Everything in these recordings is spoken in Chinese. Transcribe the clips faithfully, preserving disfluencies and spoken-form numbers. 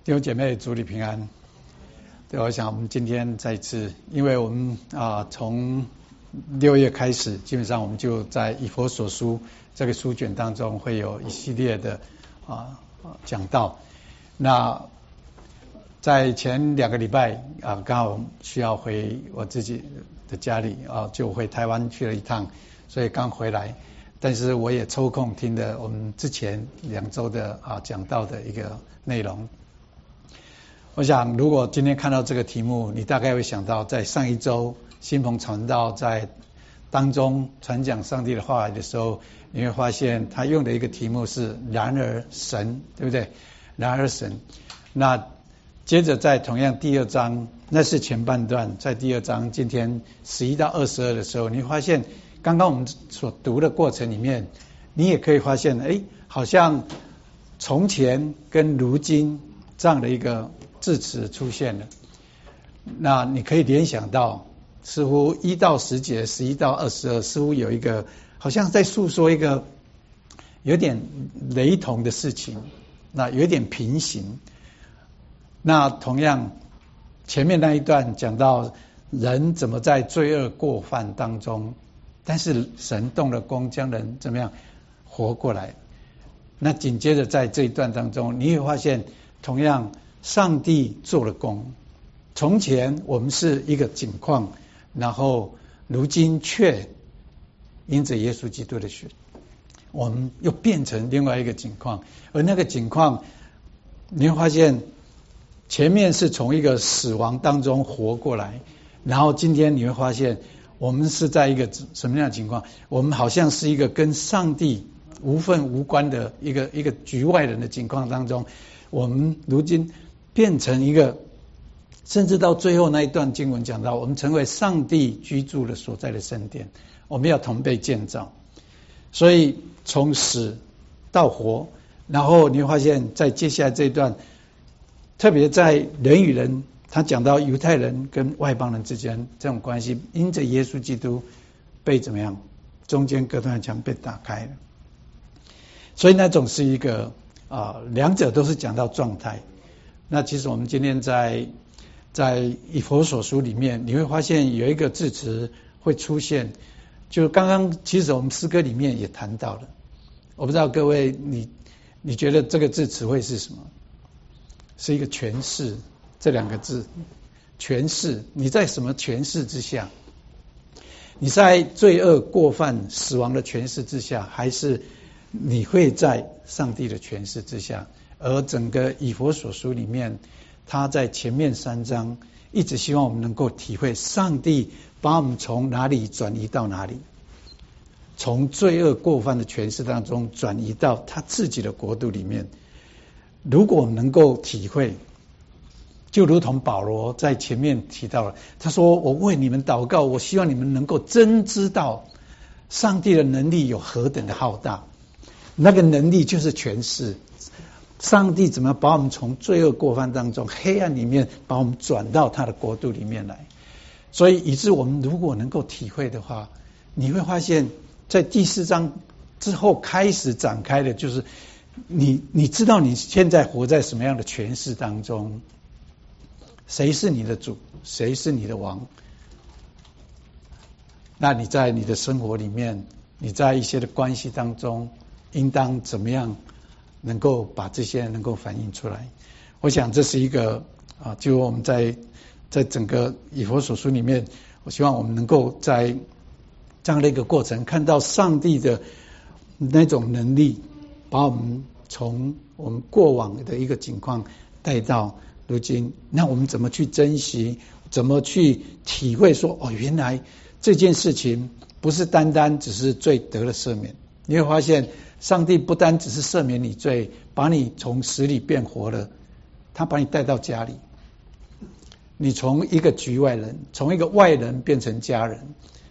弟兄姐妹，主里平安。对，我想我们今天再次，因为我们啊从六月开始，基本上我们就在以弗所书这个书卷当中会有一系列的啊讲道。那在前两个礼拜啊，刚好需要回我自己的家里啊，就回台湾去了一趟，所以刚回来。但是我也抽空听了我们之前两周的啊讲道的一个内容。我想，如果今天看到这个题目，你大概会想到，在上一周新鹏传道在当中传讲上帝的话语的时候，你会发现他用的一个题目是“然而神”，对不对？然而神。那接着在同样第二章，那是前半段，在第二章今天十一到二十二的时候，你会发现刚刚我们所读的过程里面，你也可以发现，哎，好像从前跟如今这样的一个字词出现了。那你可以联想到，似乎一到十节，十一到二十二，似乎有一个好像在诉说一个有点雷同的事情，那有点平行。那同样前面那一段讲到人怎么在罪恶过犯当中，但是神动了工，将人怎么样活过来。那紧接着在这一段当中，你会发现同样上帝做了工。从前我们是一个景况，然后如今却因着耶稣基督的血，我们又变成另外一个景况。而那个景况，你会发现前面是从一个死亡当中活过来，然后今天你会发现我们是在一个什么样的情况？我们好像是一个跟上帝无分无关的一个一个局外人的情况当中，我们如今变成一个，甚至到最后那一段经文讲到，我们成为上帝居住的所在的圣殿，我们要同被建造。所以从死到活，然后你会发现在接下来这一段，特别在人与人，他讲到犹太人跟外邦人之间这种关系，因着耶稣基督被怎么样，中间隔断墙被打开了。所以那种是一个啊，两者都是讲到状态。那其实我们今天在在以弗所书里面，你会发现有一个字词会出现，就刚刚其实我们诗歌里面也谈到了。我不知道各位你你觉得这个字词会是什么？是一个权势，这两个字，权势。你在什么权势之下？你在罪恶过犯死亡的权势之下，还是你会在上帝的权势之下？而整个以弗所书里面，他在前面三章一直希望我们能够体会上帝把我们从哪里转移到哪里，从罪恶过犯的权势当中转移到他自己的国度里面。如果能够体会，就如同保罗在前面提到了，他说我为你们祷告，我希望你们能够真知道上帝的能力有何等的浩大。那个能力就是权势，上帝怎么把我们从罪恶过犯当中黑暗里面把我们转到他的国度里面来。所以以致我们如果能够体会的话，你会发现在第四章之后开始展开的就是你你知道你现在活在什么样的权势当中，谁是你的主，谁是你的王。那你在你的生活里面，你在一些的关系当中应当怎么样能够把这些能够反映出来。我想这是一个啊，就我们在在整个以弗所书里面，我希望我们能够在这样的一个过程看到上帝的那种能力，把我们从我们过往的一个情况带到如今。那我们怎么去珍惜，怎么去体会说，哦，原来这件事情不是单单只是罪得了赦免。你会发现上帝不单只是赦免你罪，把你从死里变活了，他把你带到家里，你从一个局外人，从一个外人变成家人。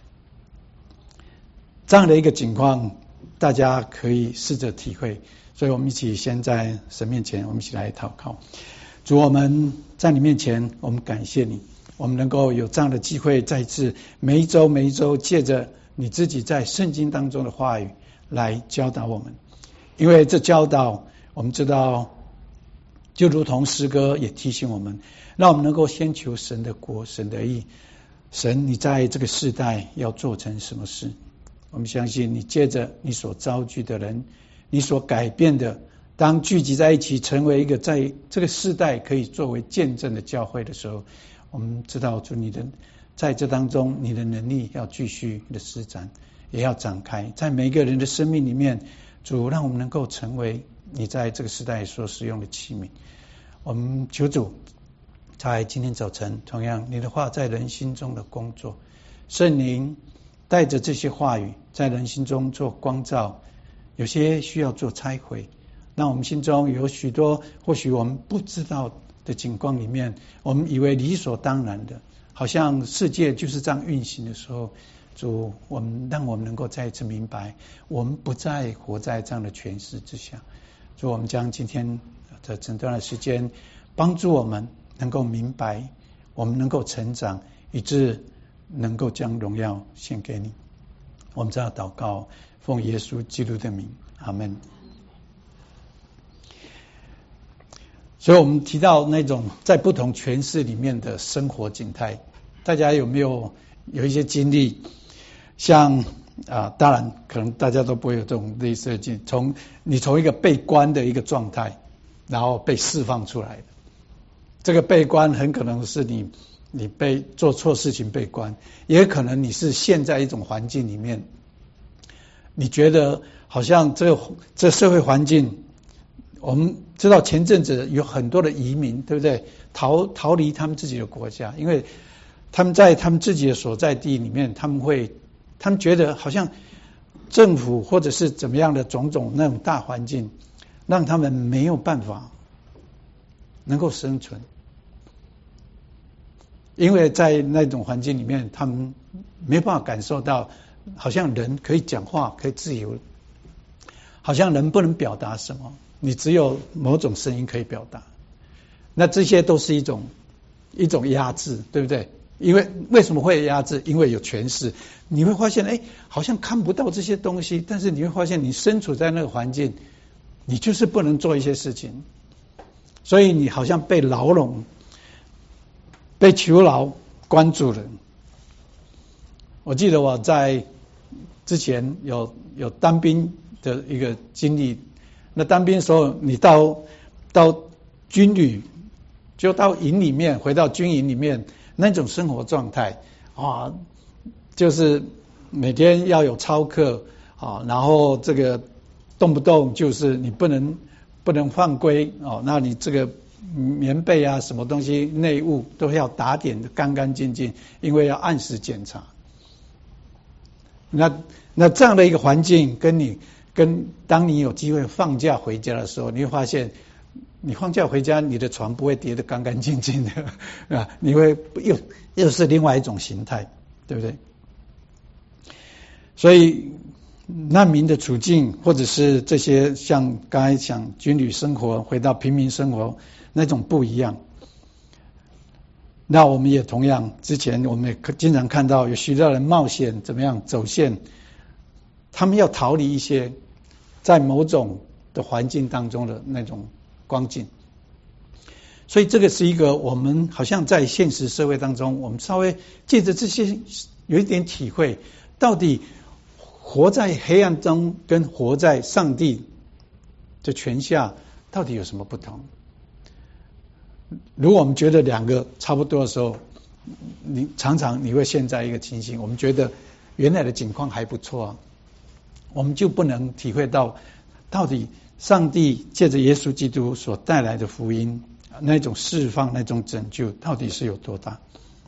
这样的一个情况大家可以试着体会。所以我们一起先在神面前，我们一起来祷告。主，我们在你面前，我们感谢你，我们能够有这样的机会，再次每一周每一周借着你自己在圣经当中的话语来教导我们。因为这教导我们知道就如同诗歌也提醒我们，让我们能够先求神的国、神的义。神，你在这个世代要做成什么事？我们相信你借着你所招聚的人，你所改变的，当聚集在一起，成为一个在这个世代可以作为见证的教会的时候，我们知道主你的在这当中，你的能力要继续的施展，也要展开，在每一个人的生命里面，主让我们能够成为你在这个时代所使用的器皿。我们求主在今天早晨，同样你的话在人心中的工作，圣灵带着这些话语在人心中做光照，有些需要做拆毁，让我们心中有许多或许我们不知道的景况里面，我们以为理所当然的，好像世界就是这样运行的时候，主我们让我们能够再一次明白，我们不再活在这样的权势之下。主，我们将今天的整段的时间帮助我们能够明白，我们能够成长，以致能够将荣耀献给你。我们这样祷告，奉耶稣基督的名，阿们。所以我们提到那种在不同权势里面的生活景态，大家有没有有一些经历？像啊，当然可能大家都不会有这种类似的经历，从你从一个被关的一个状态，然后被释放出来的。这个被关很可能是你你被做错事情被关，也可能你是陷在一种环境里面，你觉得好像这个这社会环境，我们知道前阵子有很多的移民，对不对？逃逃离他们自己的国家，因为他们在他们自己的所在地里面，他们会他们觉得好像政府或者是怎么样的种种那种大环境，让他们没有办法能够生存，因为在那种环境里面，他们没办法感受到，好像人可以讲话，可以自由，好像人不能表达什么，你只有某种声音可以表达。那这些都是一种一种压制，对不对？因为为什么会压制？因为有权势，你会发现，哎，好像看不到这些东西，但是你会发现，你身处在那个环境，你就是不能做一些事情。所以你好像被牢笼、被囚牢关住了。我记得我在之前有有当兵的一个经历，那当兵的时候，你到到军旅，就到营里面，回到军营里面，那种生活状态啊，就是每天要有操课啊，然后这个动不动就是你不能。不能犯规哦，那你这个棉被啊，什么东西内务都要打点的干干净净，因为要按时检查。那那这样的一个环境，跟你跟当你有机会放假回家的时候，你会发现，你放假回家，你的床不会叠得干干净净的啊，你会又又是另外一种形态，对不对？所以。难民的处境，或者是这些像刚才讲军旅生活回到平民生活那种不一样。那我们也同样，之前我们也经常看到有许多人冒险怎么样走线，他们要逃离一些在某种的环境当中的那种光景。所以这个是一个我们好像在现实社会当中，我们稍微借着这些有一点体会，到底活在黑暗中跟活在上帝的权下到底有什么不同？如果我们觉得两个差不多的时候，你常常你会陷在一个情形，我们觉得原来的境况还不错啊，我们就不能体会到到底上帝借着耶稣基督所带来的福音，那种释放、那种拯救到底是有多大。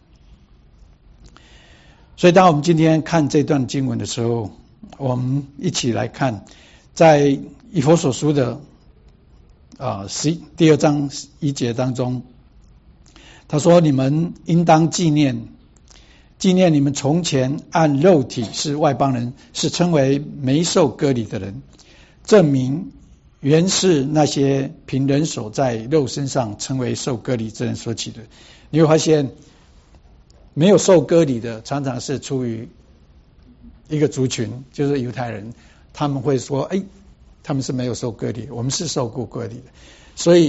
所以当我们今天看这段经文的时候，我们一起来看，在以弗所书的啊十第二章一节当中，他说：“你们应当纪念，纪念你们从前按肉体是外邦人，是称为没受割礼的人，证明原是那些凭人手在肉身上称为受割礼之人所起的。”你会发现，没有受割礼的，常常是出于一个族群，就是犹太人，他们会说，哎，他们是没有受割礼，我们是受过割礼的。所以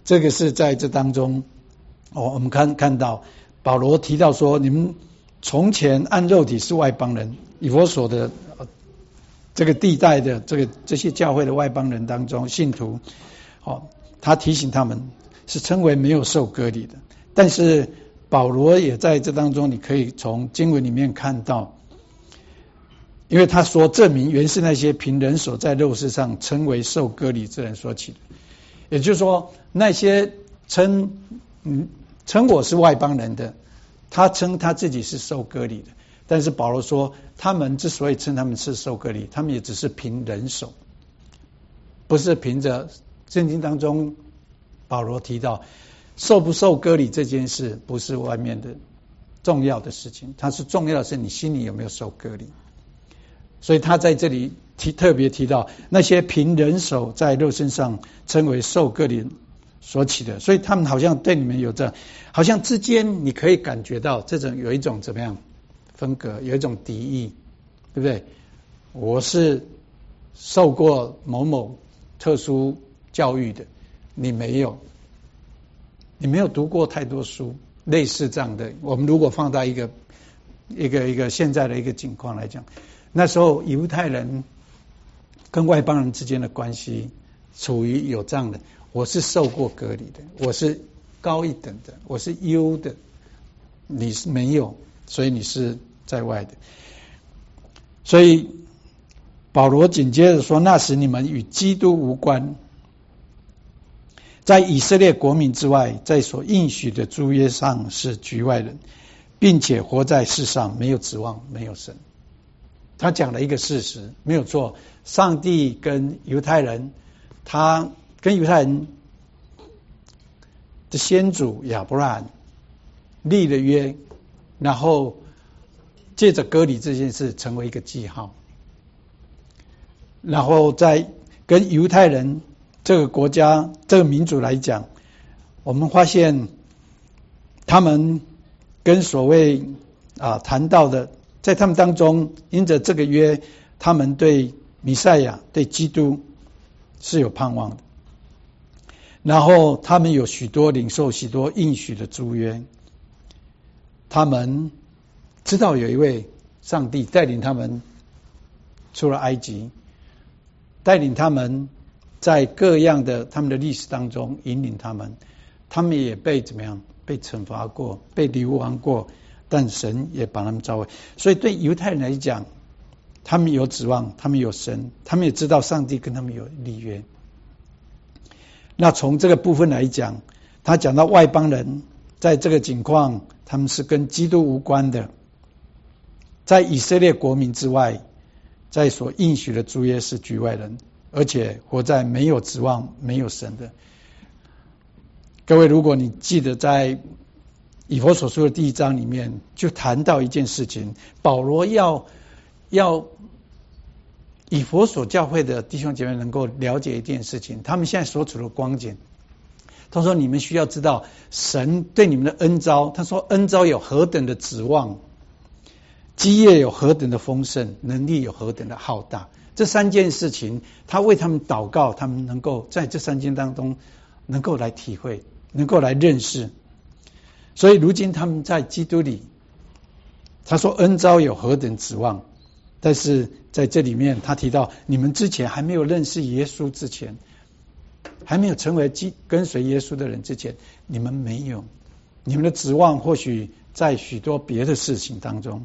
这个是在这当中，哦，我们看看到保罗提到说，你们从前按肉体是外邦人，以弗所的这个地带的这个这些教会的外邦人当中，信徒，哦，他提醒他们是称为没有受割礼的。但是保罗也在这当中，你可以从经文里面看到，因为他说证明原是那些凭人手在肉身上称为受割礼之人所起的，也就是说那些称嗯称我是外邦人的，他称他自己是受割礼的。但是保罗说，他们之所以称他们是受割礼，他们也只是凭人手，不是凭着圣经当中保罗提到受不受割礼这件事，不是外面的重要的事情，它是重要的是你心里有没有受割礼。所以他在这里提特别提到那些凭人手在肉身上称为受割礼所起的，所以他们好像对你们有这，好像之间你可以感觉到这种有一种怎么样分隔，有一种敌意，对不对？我是受过某某特殊教育的，你没有，你没有读过太多书，类似这样的。我们如果放到一个一个一个现在的一个情况来讲，那时候犹太人跟外邦人之间的关系处于有这样的，我是受过割礼的，我是高一等的，我是优的，你是没有，所以你是在外的。所以保罗紧接着说，那时你们与基督无关，在以色列国民之外，在所应许的诸约上是局外人，并且活在世上没有指望，没有神。他讲了一个事实，没有错，上帝跟犹太人，他跟犹太人的先祖亚伯拉罕立了约，然后借着割礼这件事成为一个记号，然后在跟犹太人这个国家这个民族来讲，我们发现他们跟所谓啊谈到的，在他们当中因着这个约，他们对弥赛亚对基督是有盼望的，然后他们有许多领受许多应许的诸约，他们知道有一位上帝带领他们出了埃及，带领他们在各样的他们的历史当中引领他们，他们也被怎么样被惩罚过，被流亡过，但神也把他们召回。所以对犹太人来讲，他们有指望，他们有神，他们也知道上帝跟他们有立约。那从这个部分来讲，他讲到外邦人在这个情况，他们是跟基督无关的，在以色列国民之外，在所应许的诸约是局外人，而且活在没有指望没有神的。各位，如果你记得在以弗所书的第一章里面就谈到一件事情，保罗要要以弗所教会的弟兄姐妹能够了解一件事情，他们现在所处的光景，他说你们需要知道神对你们的恩召，他说恩召有何等的指望，基业有何等的丰盛，能力有何等的浩大，这三件事情他为他们祷告，他们能够在这三件当中能够来体会，能够来认识。所以如今他们在基督里，他说恩召有何等指望，但是在这里面他提到你们之前还没有认识耶稣之前，还没有成为跟随耶稣的人之前，你们没有，你们的指望或许在许多别的事情当中。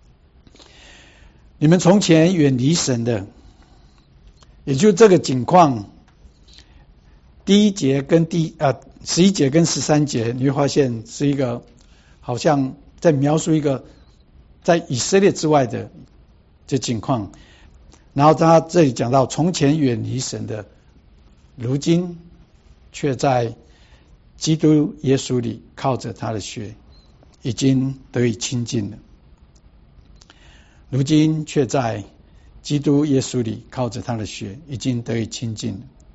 你们从前远离神的，也就这个景况，第一节跟第啊十一节跟十三节，你会发现是一个好像在描述一个在以色列之外的这景况。然后他这里讲到，从前远离神的，如今却在基督耶稣里靠着他的血已经得以亲近了。如今却在基督耶稣里靠着他的血已经得以亲近了。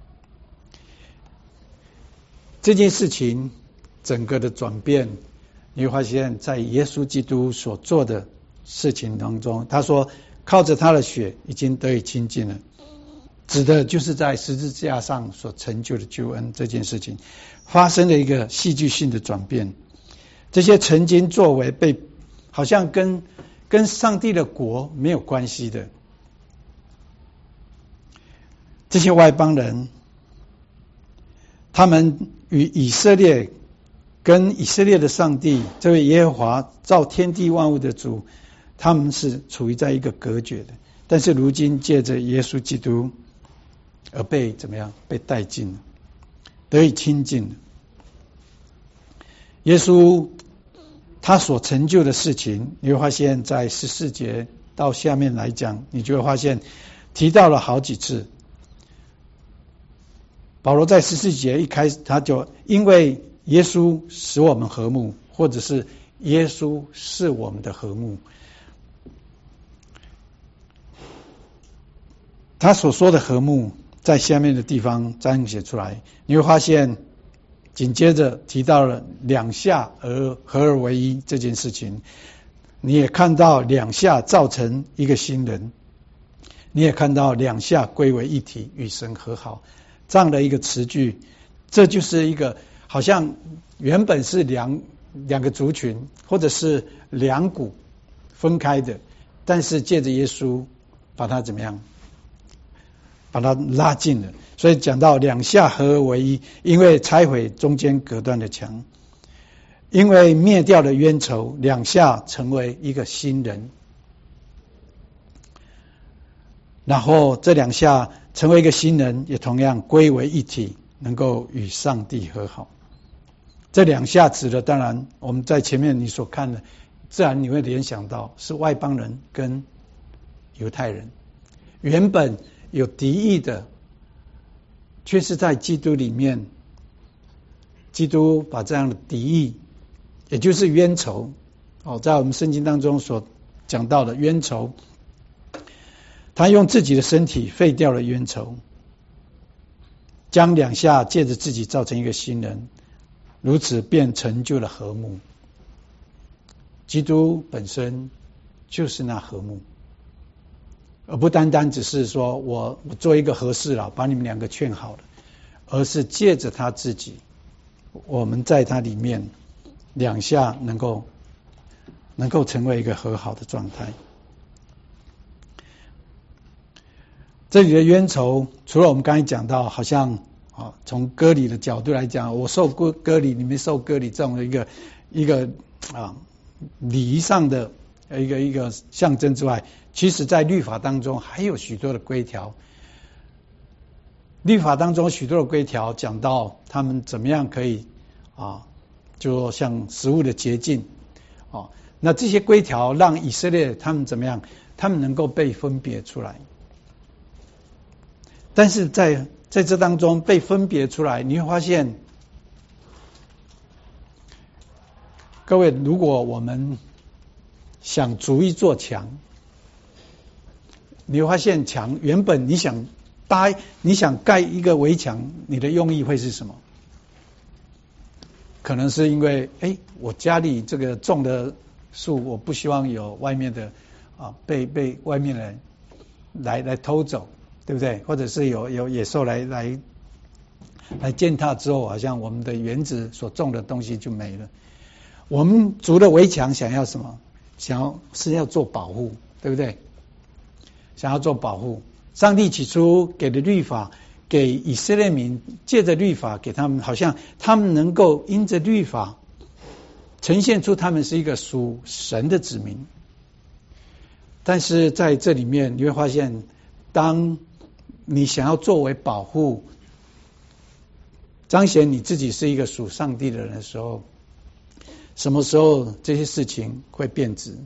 这件事情整个的转变，你会发现在耶稣基督所做的事情当中，他说靠着他的血已经得以亲近了。 指的就是在十字架上所成就的救恩这件事情发生了一个戏剧性的转变。这些曾经作为被好像跟跟上帝的国没有关系的这些外邦人，他们与以色列跟以色列的上帝这位耶和华造天地万物的主，他们是处于在一个隔绝的。但是如今借着耶稣基督而被怎么样？被带进了，得以亲近了。耶稣他所成就的事情，你会发现在十四节到下面来讲，你就会发现提到了好几次。保罗在十四节一开始他就因为耶稣使我们和睦，或者是耶稣是我们的和睦。他所说的和睦在下面的地方彰显出来，你会发现紧接着提到了两下而合而为一这件事情，你也看到两下造成一个新人，你也看到两下归为一体，与神和好这样的一个词句。这就是一个好像原本是两两个族群或者是两股分开的，但是借着耶稣把它怎么样？把它拉近了。所以讲到两下合而为一，因为拆毁中间隔断的墙，因为灭掉了冤仇，两下成为一个新人，然后这两下成为一个新人，也同样归为一体，能够与上帝和好。这两下指的，当然我们在前面你所看的，自然你会联想到是外邦人跟犹太人，原本有敌意的，却是在基督里面，基督把这样的敌意，也就是冤仇，哦，在我们圣经当中所讲到的冤仇，他用自己的身体废掉了冤仇，将两下借着自己造成一个新人，如此便成就了和睦。基督本身就是那和睦，而不单单只是说我我做一个和事佬，把你们两个劝好了，而是借着他自己，我们在他里面两下能够能够成为一个和好的状态。这里的冤仇，除了我们刚才讲到，好像啊从割礼的角度来讲，我受割割礼，你们受割礼这种的一个一个啊礼仪上的一个一个象征之外，其实在律法当中还有许多的规条。律法当中许多的规条讲到他们怎么样可以啊，就像食物的洁净啊，那这些规条让以色列他们怎么样，他们能够被分别出来。但是在在这当中被分别出来，你会发现，各位，如果我们想筑一座墙，你会发现墙原本你想搭，你想盖一个围墙，你的用意会是什么？可能是因为，哎，我家里这个种的树，我不希望有外面的啊被被外面人来来偷走，对不对？或者是有有野兽来来来践踏之后，好像我们的园子所种的东西就没了。我们筑了围墙，想要什么？想要是要做保护，对不对？想要做保护。上帝起初给的律法，给以色列民借着律法给他们，好像他们能够因着律法呈现出他们是一个属神的子民。但是在这里面你会发现，当你想要作为保护，彰显你自己是一个属上帝的人的时候，什么时候这些事情会变质？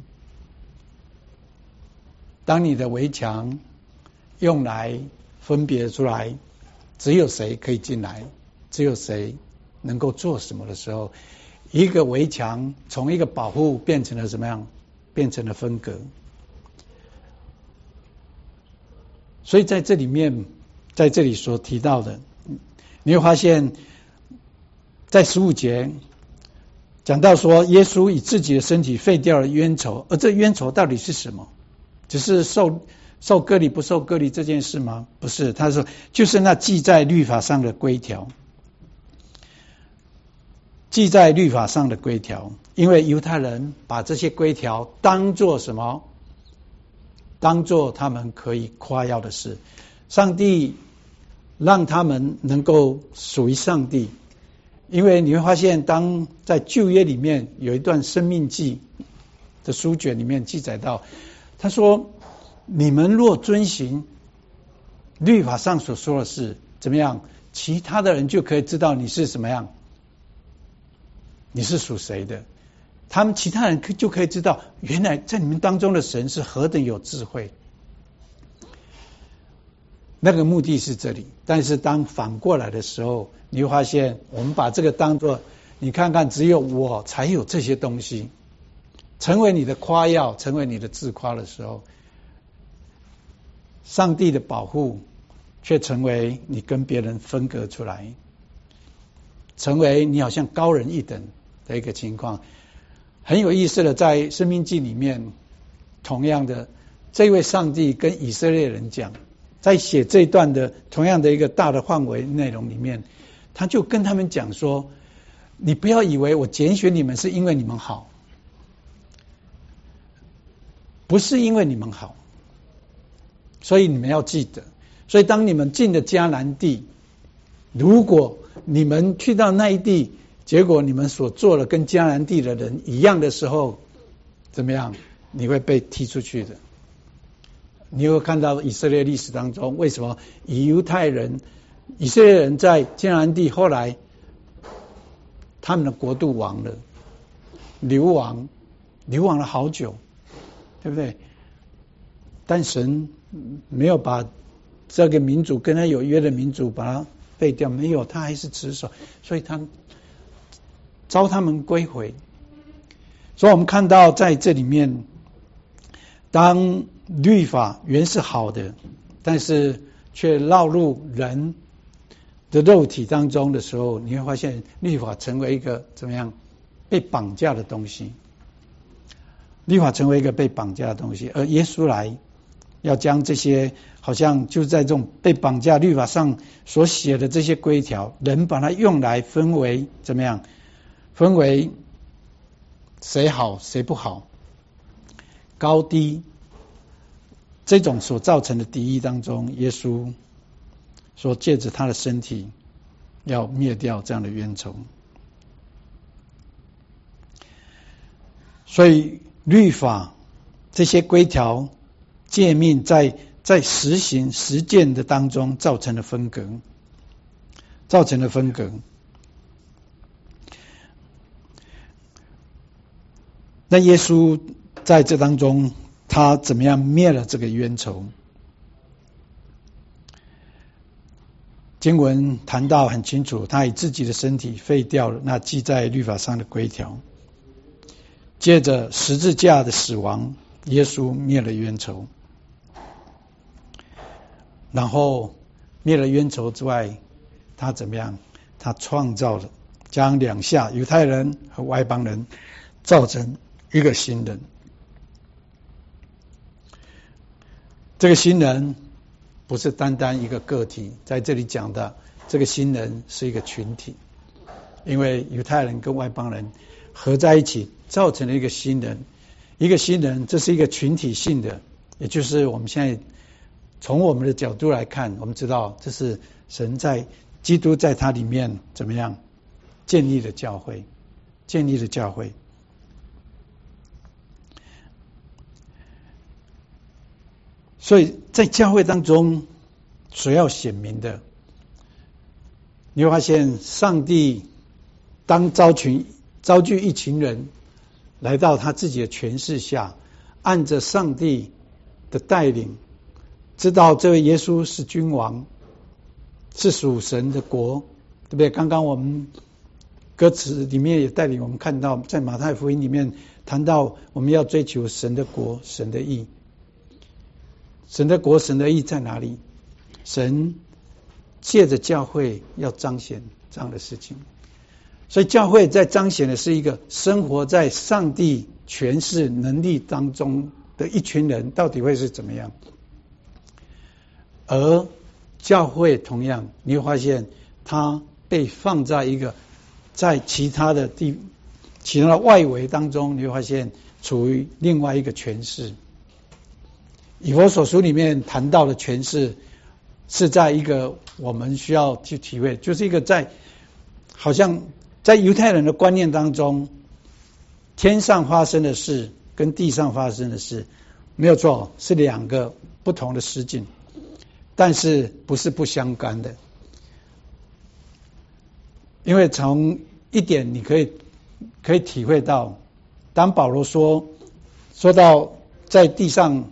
当你的围墙用来分别出来，只有谁可以进来，只有谁能够做什么的时候，一个围墙从一个保护变成了怎么样？变成了分隔。所以在这里面，在这里所提到的，你会发现在十五节讲到说，耶稣以自己的身体废掉了冤仇，而这冤仇到底是什么？只是受受割礼不受割礼这件事吗？不是，他说就是那记在律法上的规条，记在律法上的规条，因为犹太人把这些规条当作什么？当作他们可以夸耀的事。上帝让他们能够属于上帝，因为你会发现，当在旧约里面有一段生命记的书卷里面记载到，他说：你们若遵行律法上所说的事，怎么样？其他的人就可以知道你是什么样，你是属谁的。他们其他人就可以知道，原来在你们当中的神是何等有智慧。那个目的是这里，但是当反过来的时候，你会发现，我们把这个当作，你看看，只有我才有这些东西，成为你的夸耀，成为你的自夸的时候，上帝的保护却成为你跟别人分隔出来，成为你好像高人一等的一个情况。很有意思的，在申命记里面，同样的，这位上帝跟以色列人讲，在写这段的同样的一个大的范围内容里面，他就跟他们讲说，你不要以为我拣选你们是因为你们好，不是因为你们好，所以你们要记得，所以当你们进了迦南地，如果你们去到那一地，结果你们所做的跟迦南地的人一样的时候，怎么样？你会被踢出去的。你会看到以色列历史当中，为什么犹太人、以色列人在迦南地后来他们的国度亡了，流亡，流亡了好久，对不对？但神没有把这个民族跟他有约的民族把他废掉，没有，他还是持守，所以他召他们归回。所以我们看到在这里面，当律法原是好的，但是却绕入人的肉体当中的时候，你会发现律法成为一个怎么样被绑架的东西，律法成为一个被绑架的东西，而耶稣来要将这些好像就在这种被绑架律法上所写的这些规条，人把它用来分为怎么样，分为谁好谁不好，高低，这种所造成的敌意当中，耶稣说借着他的身体要灭掉这样的冤仇。所以律法这些规条诫命在在实行实践的当中造成了分隔，造成了分隔。那耶稣在这当中，他怎么样灭了这个冤仇？经文谈到很清楚，他以自己的身体废掉了那记在律法上的规条，借着十字架的死亡，耶稣灭了冤仇。然后灭了冤仇之外，他怎么样？他创造了，将两下犹太人和外邦人造成一个新人。这个新人不是单单一个个体，在这里讲的这个新人是一个群体，因为犹太人跟外邦人合在一起造成了一个新人。一个新人，这是一个群体性的，也就是我们现在从我们的角度来看，我们知道这是神在基督在他里面怎么样建立的教会，建立的教会。所以在教会当中所要显明的，你会发现上帝当召群召聚一群人来到他自己的权势下，按着上帝的带领，知道这位耶稣是君王，是属神的国，对不对？刚刚我们歌词里面也带领我们看到，在马太福音里面谈到我们要追求神的国，神的义。神的国，神的义在哪里？神借着教会要彰显这样的事情，所以教会在彰显的是一个生活在上帝权势能力当中的一群人，到底会是怎么样？ 而教会同样，你会发现它被放在一个在其他的地、其他的外围当中，你会发现处于另外一个诠释。以弗所书里面谈到的诠释，是在一个我们需要去体会，就是一个在好像在犹太人的观念当中，天上发生的事跟地上发生的事没有错，是两个不同的实境，但是不是不相干的。因为从一点你可以可以体会到，当保罗说说到在地上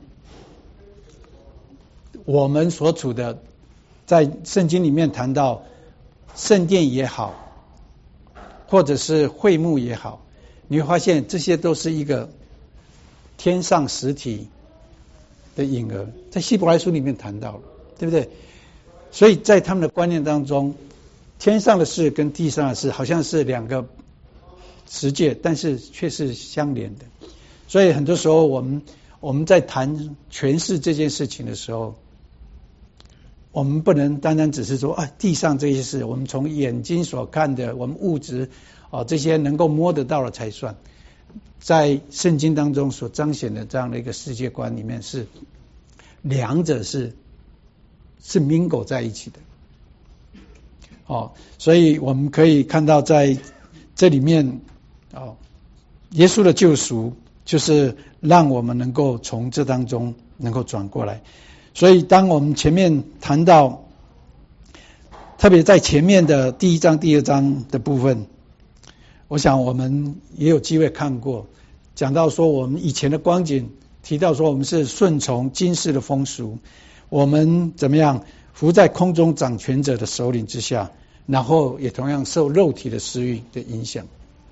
我们所处的，在圣经里面谈到圣殿也好，或者是会幕也好，你会发现这些都是一个天上实体的影儿，在希伯来书里面谈到了，对不对？所以在他们的观念当中，天上的事跟地上的事好像是两个实界，但是却是相连的。所以很多时候我们我们在谈诠释这件事情的时候，我们不能单单只是说啊，地上这些事，我们从眼睛所看的，我们物质啊这些能够摸得到的才算。在圣经当中所彰显的这样的一个世界观里面，是两者是是 mingle 在一起的。哦，所以我们可以看到在这里面，哦，耶稣的救赎就是让我们能够从这当中能够转过来。所以当我们前面谈到，特别在前面的第一章第二章的部分，我想我们也有机会看过，讲到说我们以前的光景，提到说我们是顺从今世的风俗，我们怎么样服在空中掌权者的首领之下，然后也同样受肉体的私欲的影响。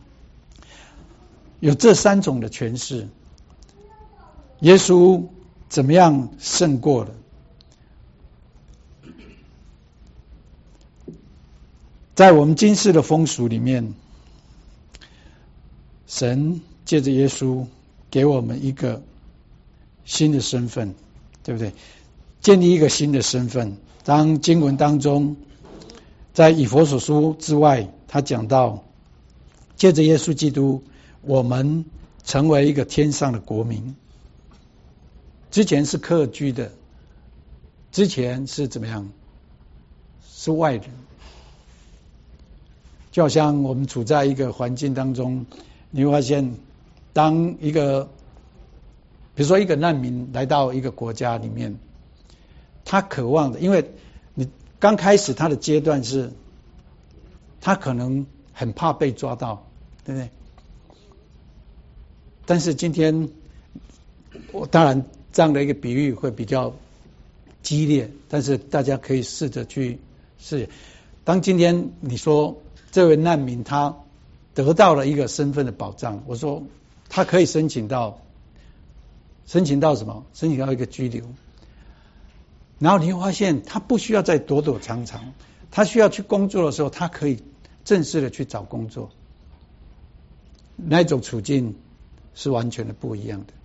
有这三种的诠释，耶稣怎么样胜过了？在我们今世的风俗里面，神借着耶稣给我们一个新的身份，对不对？建立一个新的身份。当经文当中，在以弗所书之外，他讲到借着耶稣基督，我们成为一个天上的国民。之前是客居的，之前是怎么样？是外人。就好像我们处在一个环境当中，你会发现，当一个比如说一个难民来到一个国家里面，他渴望的，因为你刚开始他的阶段是，他可能很怕被抓到，对不对？但是今天，我当然这样的一个比喻会比较激烈，但是大家可以试着去试。当今天你说这位难民他得到了一个身份的保障，我说他可以申请到申请到什么？申请到一个居留。然后你会发现他不需要再躲躲藏藏，他需要去工作的时候，他可以正式的去找工作。那一种处境是完全的不一样的。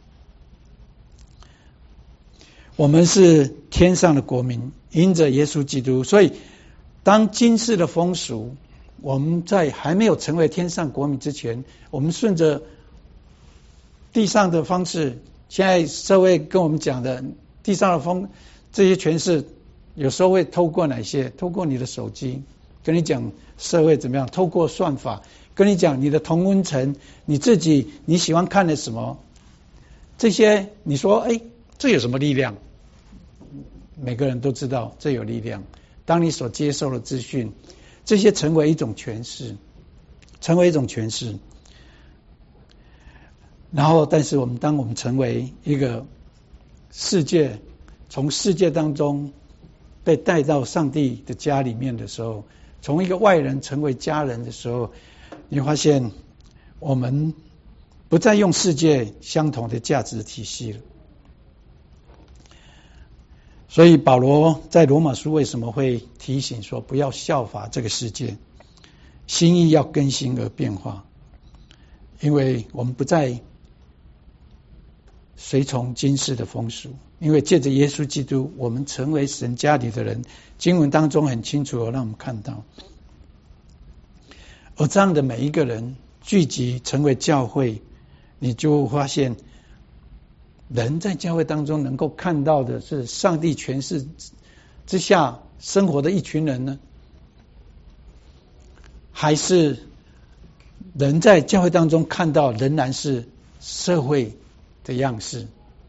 我们是天上的国民，因着耶稣基督，所以当今世的风俗，我们在还没有成为天上国民之前，我们顺着地上的方式，现在社会跟我们讲的地上的风这些诠释，有时候会透过哪些？透过你的手机跟你讲社会怎么样，透过算法跟你讲你的同温层，你自己你喜欢看的什么，这些你说哎，这有什么力量？每个人都知道这有力量。当你所接受的资讯，这些成为一种诠释，成为一种诠释。然后，但是我们当我们成为一个世界，从世界当中被带到上帝的家里面的时候，从一个外人成为家人的时候，你发现我们不再用世界相同的价值体系了。所以保罗在罗马书为什么会提醒说不要效法这个世界，心意要更新而变化？因为我们不再随从今世的风俗， 因为借着耶稣基督，我们成为神家里的人。经文当中很清楚地让我们看到，而这样的每一个人聚集成为教会，你就发现人在教会当中能够看到的是上帝权势之下生活的一群人呢，还是人在教会当中看到仍然是社会的样式？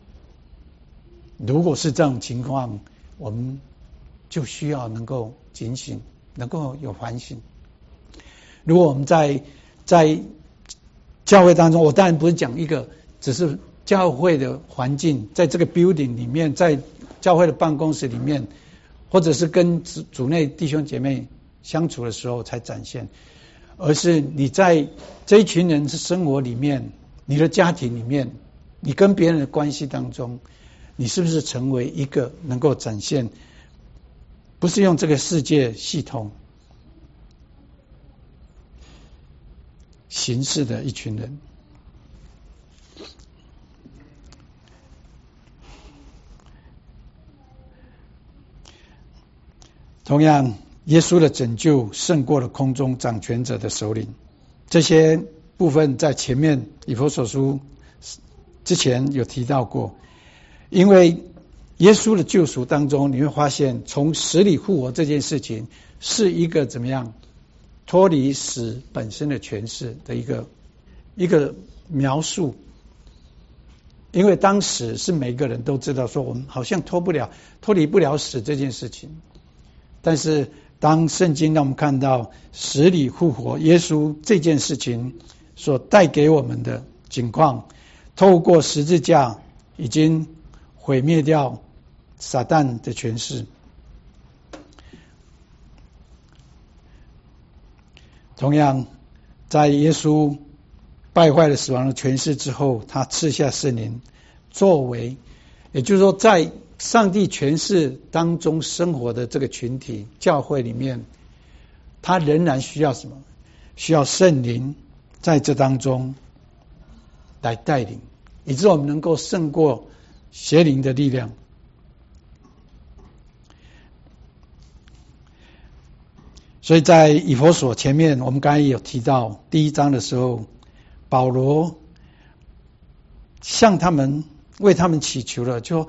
如果是这种情况，我们就需要能够警醒，能够有反省。如果我们在在教会当中，我当然不是讲一个只是教会的环境，在这个 building 里面，在教会的办公室里面，或者是跟主内弟兄姐妹相处的时候才展现，而是你在这一群人的生活里面，你的家庭里面，你跟别人的关系当中，你是不是成为一个能够展现不是用这个世界系统行事的一群人？同样，耶稣的拯救胜过了空中掌权者的首领。这些部分在前面以弗所书之前有提到过。因为耶稣的救赎当中，你会发现从死里复活这件事情是一个怎么样脱离死本身的诠释的一个一个描述。因为当时是每个人都知道说我们好像脱不了脱离不了死这件事情，但是当圣经让我们看到死里复活耶稣这件事情所带给我们的景况，透过十字架已经毁灭掉撒旦的权势。同样，在耶稣败坏了死亡的权势之后，他赐下圣灵作为，也就是说在上帝权势当中生活的这个群体教会里面，他仍然需要什么？需要圣灵在这当中来带领，以致我们能够胜过邪灵的力量。所以在以弗所前面，我们刚才有提到第一章的时候，保罗向他们为他们祈求了，就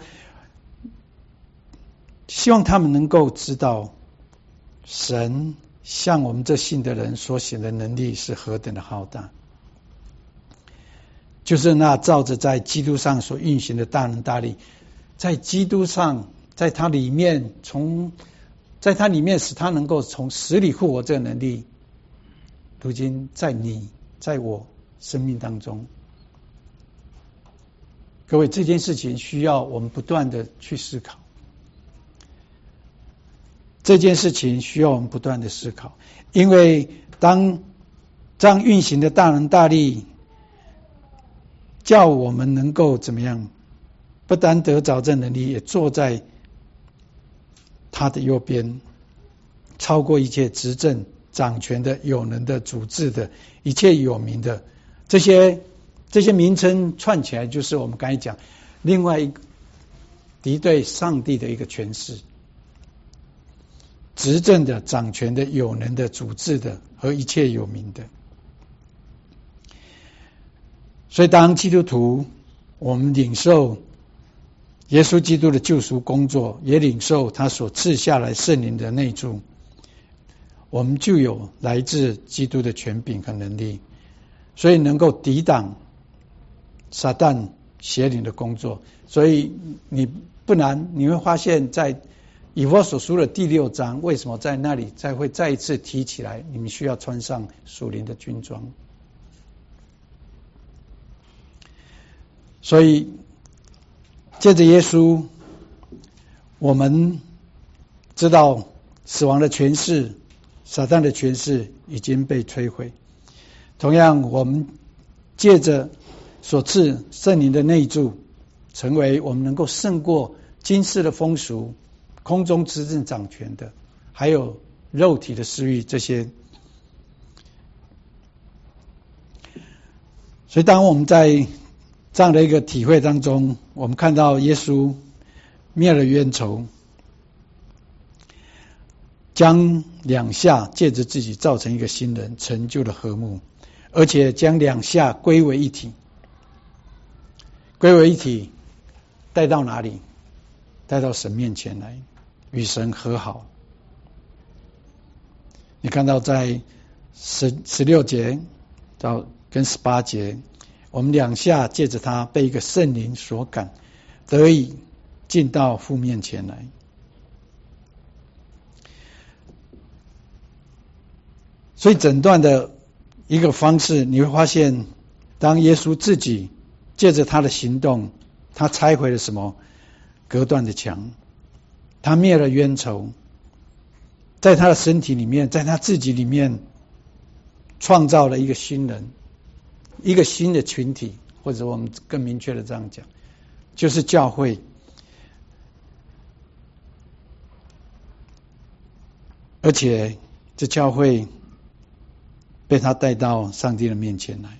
希望他们能够知道神向我们这信的人所显的能力是何等的浩大，就是那照着在基督上所运行的大能大力，在基督上，在他里面，从在他里面使他能够从死里复活这个能力，如今在你在我生命当中。各位，这件事情需要我们不断的去思考，这件事情需要我们不断的思考，因为当这样运行的大能大力叫我们能够怎么样，不单得着这能力，也坐在他的右边，超过一切执政掌权的有能的主治的一切有名的，这些这些名称串起来，就是我们刚才讲另外一个敌对上帝的一个诠释，执政的掌权的有能的主治的和一切有名的。所以当基督徒我们领受耶稣基督的救赎工作，也领受他所赐下来圣灵的内住，我们就有来自基督的权柄和能力，所以能够抵挡撒旦邪灵的工作。所以你不难你会发现在以弗所书的第六章，为什么在那里再会再一次提起来你们需要穿上属灵的军装。所以借着耶稣，我们知道死亡的权势，撒旦的权势已经被摧毁。同样，我们借着所赐圣灵的内住，成为我们能够胜过今世的风俗、空中执政掌权的，还有肉体的私欲这些。所以当我们在这样的一个体会当中，我们看到耶稣灭了冤仇，将两下借着自己造成一个新人，成就了和睦，而且将两下归为一体。归为一体带到哪里？带到神面前来，与神和好。你看到在十十六节到跟十八节，我们两下借着他被一个圣灵所感，得以进到父面前来。所以整段的一个方式，你会发现，当耶稣自己借着他的行动，他拆毁了什么？隔断的墙，他灭了冤仇，在他的身体里面，在他自己里面创造了一个新人，一个新的群体，或者我们更明确的这样讲，就是教会。而且这教会被他带到上帝的面前来。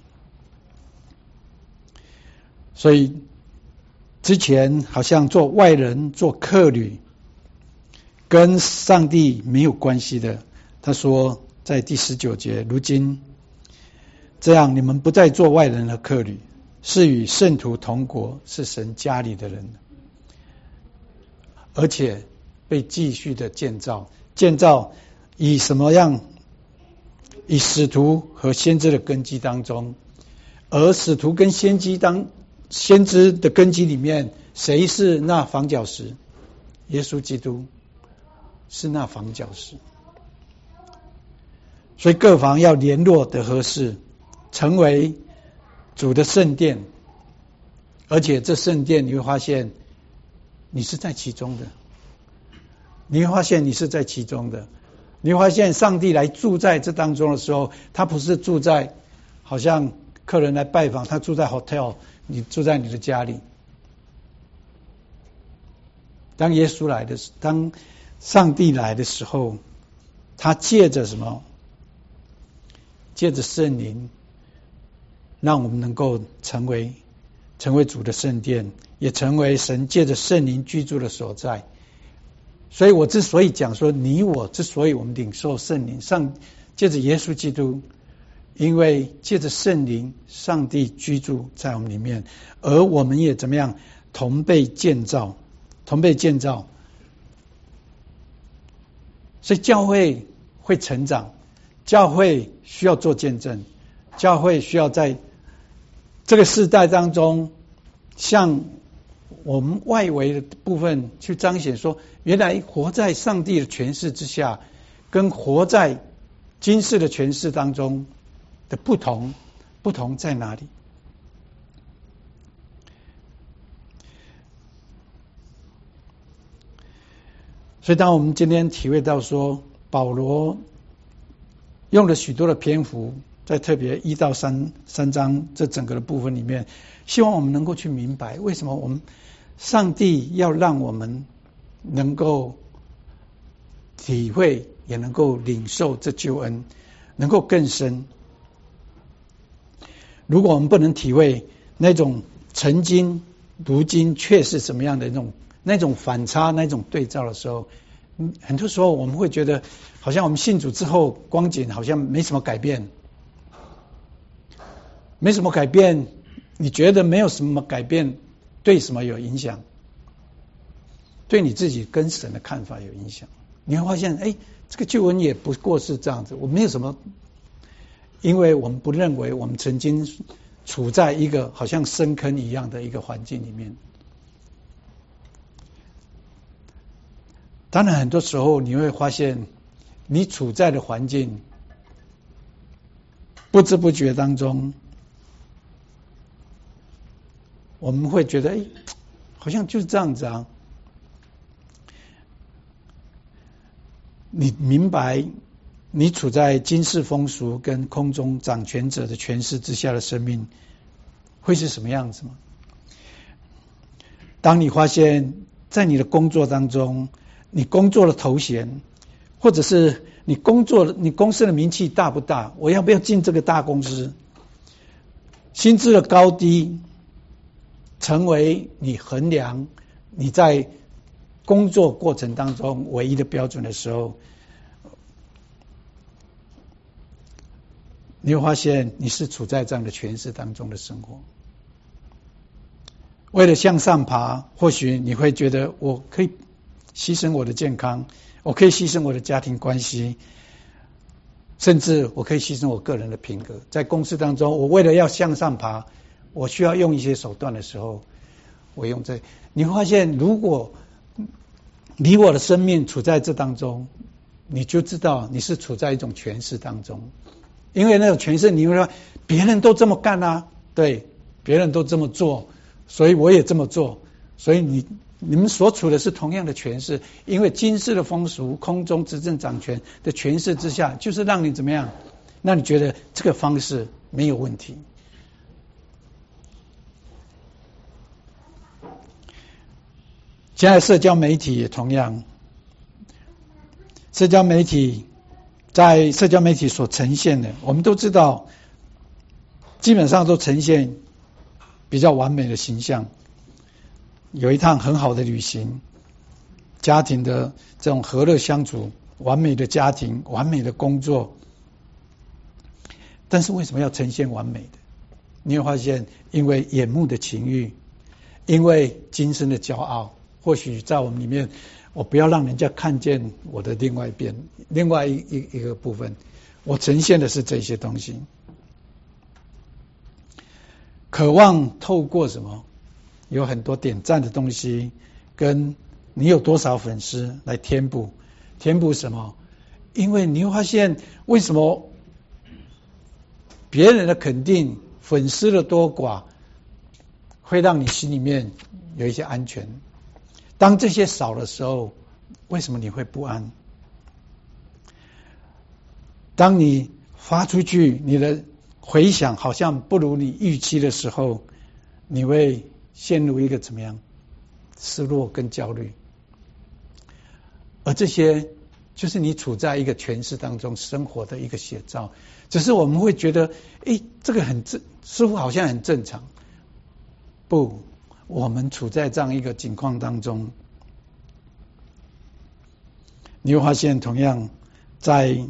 所以之前好像做外人、做客旅，跟上帝没有关系的。他说在第十九节，如今这样，你们不再做外人和客旅，是与圣徒同国，是神家里的人，而且被继续的建造，建造以什么样？以使徒和先知的根基当中，而使徒跟先知当先知的根基里面，谁是那房角石？耶稣基督是那房角石。所以各房要联络的合适，成为主的圣殿，而且这圣殿你会发现你是在其中的，你会发现你是在其中的，你会发现上帝来住在这当中的时候，他不是住在好像客人来拜访，他住在 hotel， 你住在你的家里。当耶稣来的时候，当上帝来的时候，他借着什么？借着圣灵，让我们能够成为成为主的圣殿，也成为神借着圣灵居住的所在。所以我之所以讲说，你我之所以我们领受圣灵，上借着耶稣基督，因为借着圣灵，上帝居住在我们里面，而我们也怎么样同被建造，同被建造。所以教会会成长，教会需要做见证，教会需要在这个世代当中，向我们外围的部分去彰显说，原来活在上帝的权势之下，跟活在今世的权势当中的不同，不同在哪里？所以当我们今天体会到说，保罗用了许多的篇幅，在特别一到三三章这整个的部分里面，希望我们能够去明白，为什么我们上帝要让我们能够体会，也能够领受这救恩，能够更深。如果我们不能体会那种曾经如今却是什么样的那种那种反差，那种对照的时候，很多时候我们会觉得好像我们信主之后光景好像没什么改变，没什么改变，你觉得没有什么改变，对什么有影响？对你自己跟神的看法有影响。你会发现，哎，这个救恩也不过是这样子，我没有什么，因为我们不认为我们曾经处在一个好像深坑一样的一个环境里面。当然很多时候你会发现，你处在的环境不知不觉当中，我们会觉得，哎，好像就是这样子啊。你明白你处在今世风俗跟空中掌权者的权势之下的生命会是什么样子吗？当你发现在你的工作当中，你工作的头衔，或者是你工作你公司的名气大不大，我要不要进这个大公司，薪资的高低成为你衡量你在工作过程当中唯一的标准的时候，你会发现你是处在这样的权势当中的生活。为了向上爬，或许你会觉得我可以牺牲我的健康，我可以牺牲我的家庭关系，甚至我可以牺牲我个人的品格。在公司当中，我为了要向上爬，我需要用一些手段的时候，我用这，你会发现，如果你我的生命处在这当中，你就知道你是处在一种权势当中。因为那种权势，你会说别人都这么干啊，对，别人都这么做，所以我也这么做，所以你你们所处的是同样的权势。因为今世的风俗，空中执政掌权的权势之下，就是让你怎么样，让你觉得这个方式没有问题。现在社交媒体也同样，社交媒体在社交媒体所呈现的，我们都知道，基本上都呈现比较完美的形象，有一趟很好的旅行，家庭的这种和乐相处，完美的家庭，完美的工作。但是为什么要呈现完美的？你会发现，因为眼目的情欲，因为今生的骄傲。或许在我们里面，我不要让人家看见我的另外一边，另外一一一个部分，我呈现的是这些东西，渴望透过什么？有很多点赞的东西，跟你有多少粉丝来填补，填补什么？因为你会发现，为什么别人的肯定、粉丝的多寡，会让你心里面有一些安全。当这些少的时候，为什么你会不安？当你发出去，你的回响好像不如你预期的时候，你会陷入一个怎么样失落跟焦虑？而这些就是你处在一个权势当中生活的一个写照。只是我们会觉得，诶，这个很正，似乎好像很正常。不，我们处在这样一个境况当中，你会发现，同样在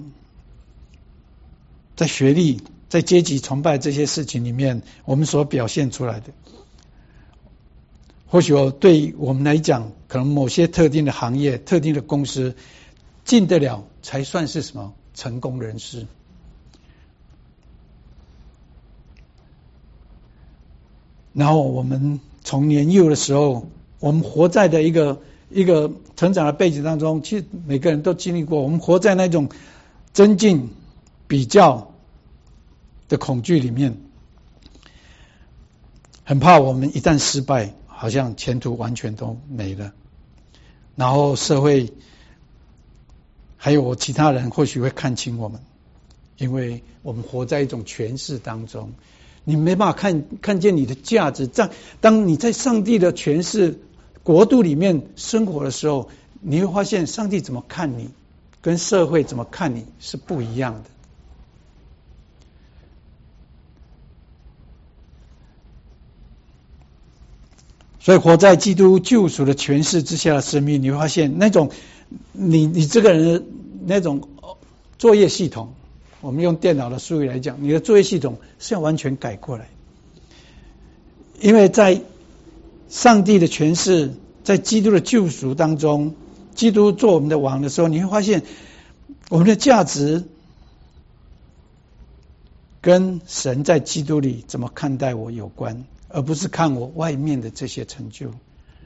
在学历、在阶级崇拜这些事情里面，我们所表现出来的，或许对我们来讲，可能某些特定的行业、特定的公司进得了，才算是什么成功人士。然后我们从年幼的时候，我们活在的一个一个成长的背景当中，其实每个人都经历过。我们活在那种增进、比较的恐惧里面，很怕我们一旦失败，好像前途完全都没了。然后社会还有其他人或许会看轻我们，因为我们活在一种权势当中。你没办法看看见你的价值，在当你在上帝的权势国度里面生活的时候，你会发现上帝怎么看你，跟社会怎么看你是不一样的。所以活在基督救赎的权势之下的生命，你会发现那种你你这个人的那种作业系统，我们用电脑的术语来讲，你的作业系统是要完全改过来。因为在上帝的权势，在基督的救赎当中，基督做我们的王的时候，你会发现我们的价值跟神在基督里怎么看待我有关，而不是看我外面的这些成就。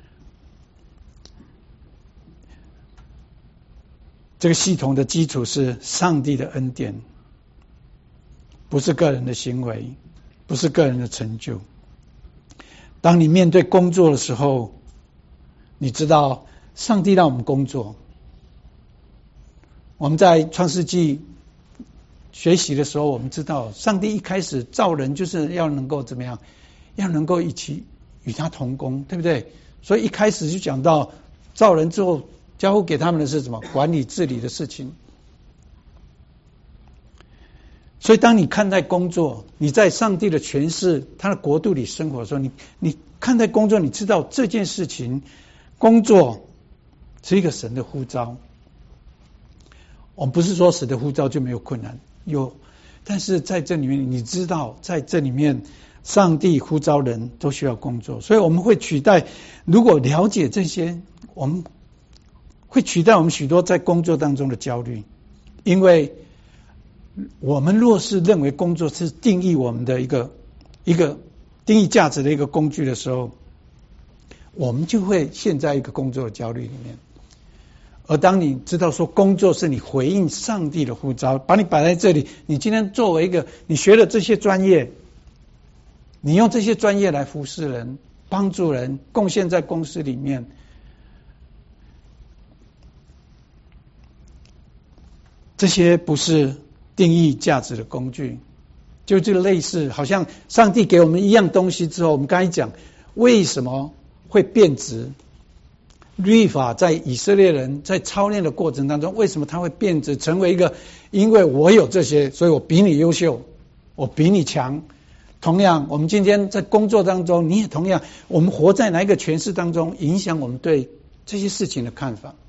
这个系统的基础是上帝的恩典，不是个人的行为，不是个人的成就。当你面对工作的时候，你知道上帝让我们工作。我们在创世纪学习的时候，我们知道上帝一开始造人就是要能够怎么样，要能够一起与他同工，对不对？所以一开始就讲到造人之后交付给他们的是什么？管理治理的事情。所以当你看待工作，你在上帝的权势他的国度里生活的时候，你你看待工作，你知道这件事情工作是一个神的呼召。我们不是说神的呼召就没有困难，有，但是在这里面，你知道，在这里面，上帝呼召人都需要工作，所以我们会取代。如果了解这些，我们会取代我们许多在工作当中的焦虑，因为我们若是认为工作是定义我们的一个一个定义价值的一个工具的时候，我们就会陷在一个工作的焦虑里面。而当你知道说工作是你回应上帝的呼召，把你摆在这里，你今天作为一个你学的这些专业，你用这些专业来服侍人、帮助人、贡献在公司里面，这些不是定义价值的工具，就这个类似，好像上帝给我们一样东西之后，我们刚才讲为什么会变质。律法在以色列人在操练的过程当中，为什么他会变质成为一个？因为我有这些，所以我比你优秀，我比你强。同样，我们今天在工作当中，你也同样，我们活在哪一个诠释当中，影响我们对这些事情的看法。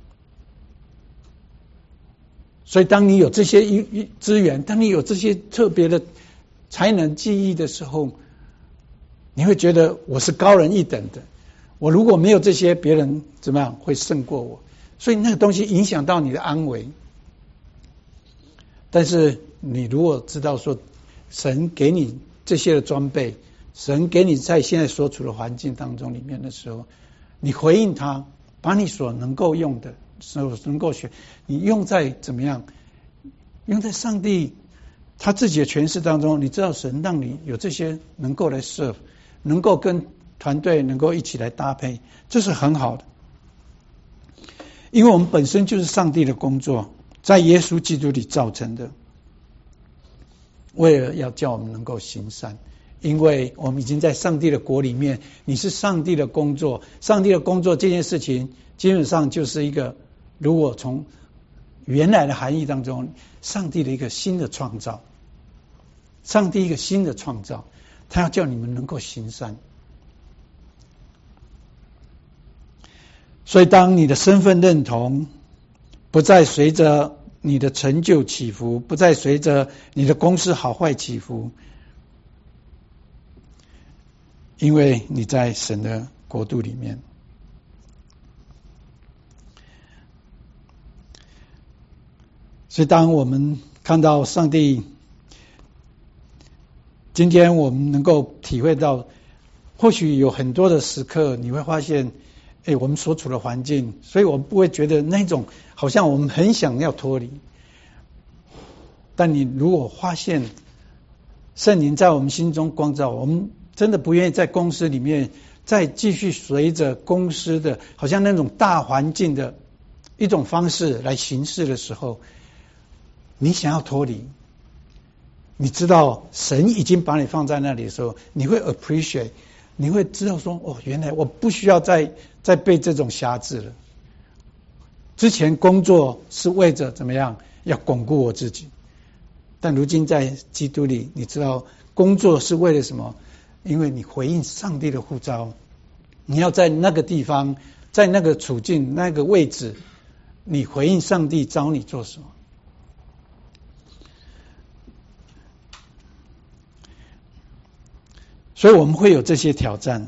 所以，当你有这些资源，当你有这些特别的才能、技艺的时候，你会觉得我是高人一等的。我如果没有这些，别人怎么样会胜过我？所以那个东西影响到你的安危。但是你如果知道说，神给你这些的装备，神给你在现在所处的环境当中里面的时候，你回应他，把你所能够用的、所能够学，你用在怎么样？用在上帝他自己的诠释当中，你知道神让你有这些能够来 serve， 能够跟团队能够一起来搭配，这是很好的。因为我们本身就是上帝的工作，在耶稣基督里造成的，为了要叫我们能够行善。因为我们已经在上帝的国里面，你是上帝的工作，上帝的工作这件事情基本上就是一个，如果从原来的含义当中，上帝的一个新的创造，上帝一个新的创造，他要叫你们能够行善。所以当你的身份认同不再随着你的成就起伏，不再随着你的公司好坏起伏，因为你在神的国度里面。所以当我们看到上帝，今天我们能够体会到，或许有很多的时刻你会发现，哎，我们所处的环境，所以我们不会觉得那种好像我们很想要脱离。但你如果发现圣灵在我们心中光照，我们真的不愿意在公司里面再继续随着公司的好像那种大环境的一种方式来行事的时候，你想要脱离，你知道神已经把你放在那里的时候，你会 appreciate， 你会知道说，哦，原来我不需要再再被这种辖制了。之前工作是为着怎么样，要巩固我自己，但如今在基督里，你知道工作是为了什么？因为你回应上帝的呼召，你要在那个地方，在那个处境、那个位置，你回应上帝召你做什么。所以我们会有这些挑战，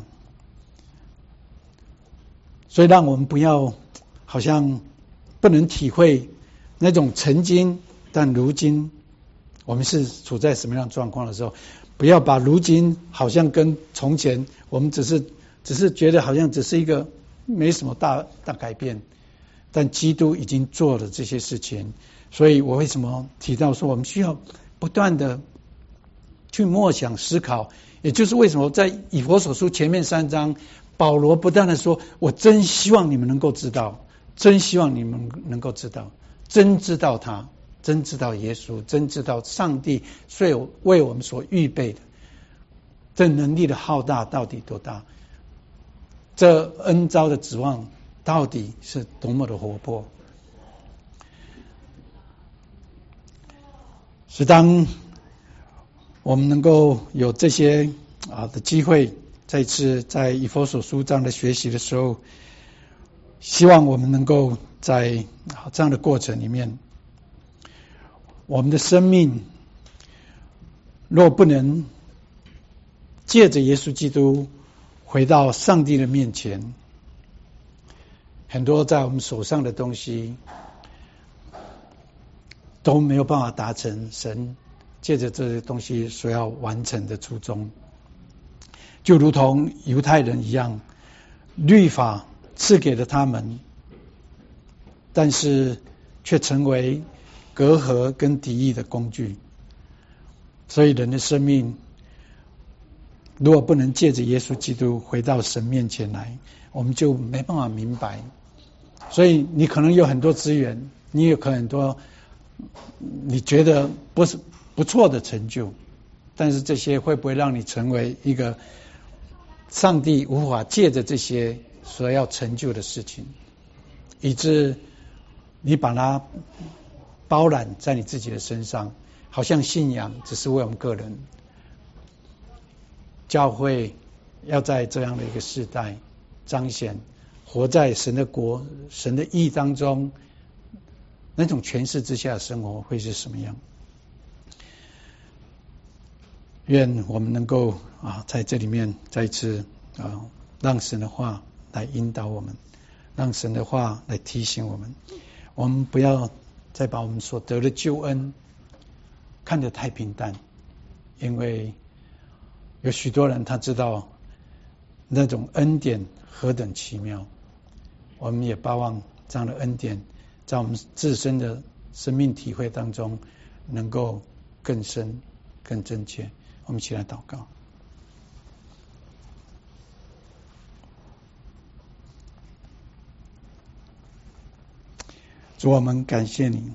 所以让我们不要好像不能体会那种曾经但如今我们是处在什么样的状况的时候，不要把如今好像跟从前我们只是只是觉得好像只是一个没什么大大改变，但基督已经做了这些事情。所以我为什么提到说我们需要不断的去默想思考，也就是为什么在以弗所书前面三章，保罗不断的说，我真希望你们能够知道，真希望你们能够知道，真知道他，真知道耶稣，真知道上帝所有为我们所预备的，这能力的浩大到底多大，这恩召的指望到底是多么的活泼。是当我们能够有这些啊的机会，再次在以弗所书这样的学习的时候， 希望我们能够在这样的过程里面，我们的生命若不能借着耶稣基督回到上帝的面前，很多在我们手上的东西都没有办法达成神借着这些东西所要完成的初衷。就如同犹太人一样，律法赐给了他们，但是却成为隔阂跟敌意的工具。所以人的生命如果不能借着耶稣基督回到神面前来，我们就没办法明白。所以你可能有很多资源，你有可能很多你觉得不是不错的成就，但是这些会不会让你成为一个上帝无法借着这些所要成就的事情，以致你把它包揽在你自己的身上，好像信仰只是为我们个人。教会要在这样的一个世代彰显活在神的国、神的义当中，那种权势之下的生活会是什么样？愿我们能够啊，在这里面再一次啊，让神的话来引导我们，让神的话来提醒我们。我们不要再把我们所得的救恩看得太平淡，因为有许多人他知道那种恩典何等奇妙。我们也盼望这样的恩典在我们自身的生命体会当中能够更深更真切。我们一起来祷告。主，我们感谢你，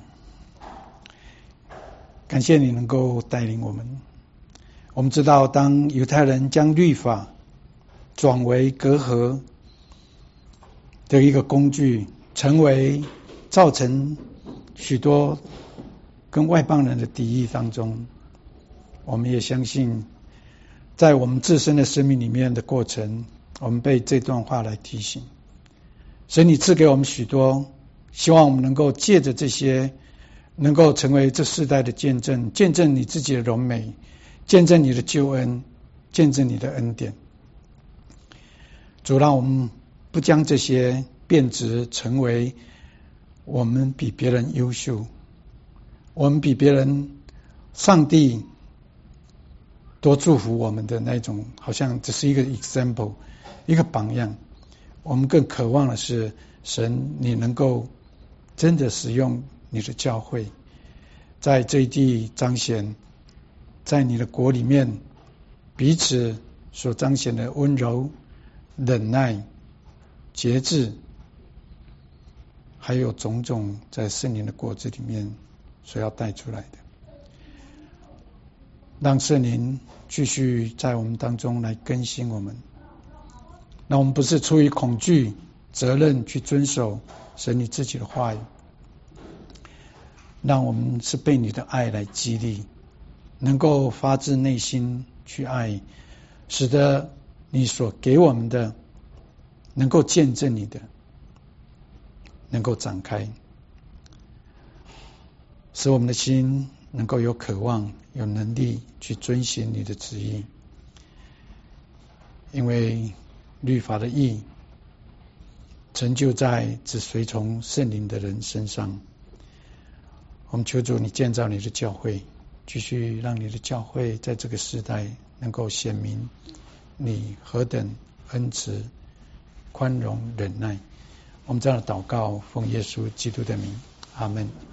感谢你能够带领我们。我们知道，当犹太人将律法转为隔阂的一个工具，成为造成许多跟外邦人的敌意当中，我们也相信在我们自身的生命里面的过程，我们被这段话来提醒。神你赐给我们许多，希望我们能够借着这些能够成为这世代的见证，见证你自己的荣美，见证你的救恩，见证你的恩典。主，让我们不将这些变质成为我们比别人优秀，我们比别人上帝多祝福我们的那种，好像只是一个 example， 一个榜样。我们更渴望的是，神你能够真的使用你的教会，在这一地彰显在你的国里面彼此所彰显的温柔、忍耐、节制，还有种种在圣灵的果子里面所要带出来的。让圣灵继续在我们当中来更新我们，那我们不是出于恐惧、责任去遵守神你自己的话语，让我们是被你的爱来激励，能够发自内心去爱，使得你所给我们的能够见证你的，能够展开，使我们的心能够有渴望、有能力去遵行你的旨意。因为律法的义成就在只随从圣灵的人身上。我们求主你建造你的教会，继续让你的教会在这个时代能够显明你何等恩慈、宽容、忍耐。我们这样的祷告，奉耶稣基督的名，阿们。